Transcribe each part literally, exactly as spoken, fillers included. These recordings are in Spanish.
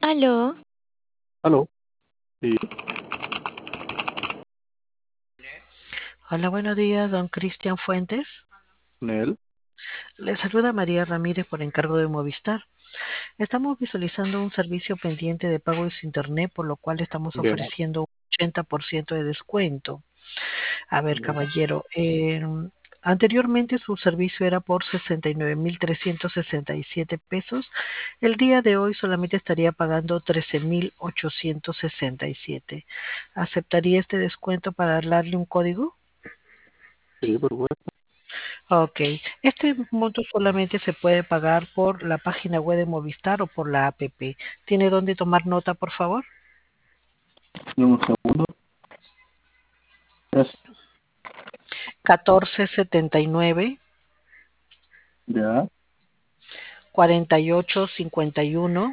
Aló, Aló, sí, Hola, buenos días, don Cristian Fuentes. Nel, Le saluda María Ramírez por encargo de Movistar. Estamos visualizando un servicio pendiente de pago de su internet, por lo cual estamos ya, ofreciendo un ochenta por ciento de descuento. A ver, ya, caballero, eh, anteriormente su servicio era por sesenta y nueve mil trescientos sesenta y siete pesos. El día de hoy solamente estaría pagando trece mil ochocientos sesenta y siete. ¿Aceptaría este descuento para darle un código? sí, por supuesto. Ok, este monto solamente se puede pagar por la página web de Movistar o por la app. ¿Tiene dónde tomar nota, por favor? Dame un segundo. Es, catorce setenta y nueve, ya, cuarenta y ocho cincuenta y uno,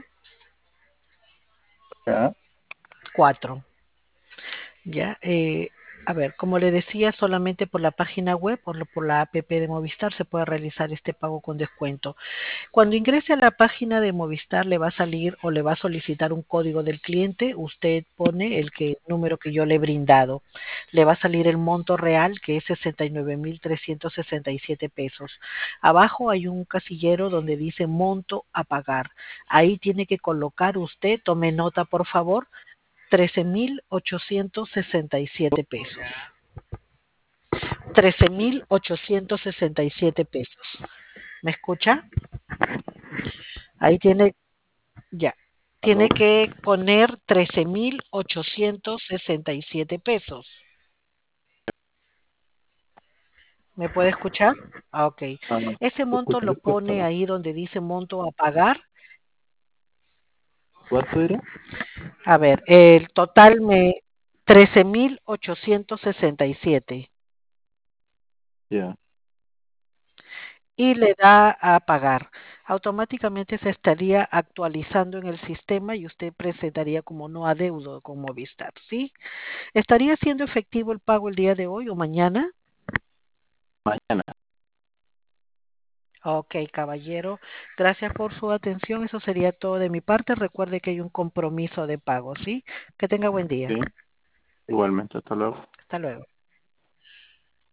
ya, cuatro. Ya, eh, a ver, como le decía, solamente por la página web o lo- por la app de Movistar se puede realizar este pago con descuento. Cuando ingrese a la página de Movistar le va a salir o le va a solicitar un código del cliente. Usted pone el que, número que yo le he brindado. Le va a salir el monto real, que es sesenta y nueve mil trescientos sesenta y siete pesos. Abajo hay un casillero donde dice monto a pagar. Ahí tiene que colocar usted, tome nota por favor, trece mil ochocientos sesenta y siete pesos. Trece mil ochocientos sesenta y siete pesos. ¿Me escucha? Ahí tiene, ya. Tiene aló, que poner trece mil ochocientos sesenta y siete pesos. ¿Me puede escuchar? Ah, ok. ah, Ese te monto escucho lo pone descortado. ahí donde dice monto a pagar. ¿Cuánto era? A ver, el total me trece mil ochocientos sesenta y siete Ya, y le da a pagar. Automáticamente se estaría actualizando en el sistema y usted presentaría como no adeudo con Movistar, ¿sí? ¿Estaría siendo efectivo el pago el día de hoy o mañana? mañana, Ok, caballero, gracias por su atención. Eso sería todo de mi parte. Recuerde que hay un compromiso de pago, ¿sí? Que tenga buen día. sí, igualmente, hasta luego. Hasta luego.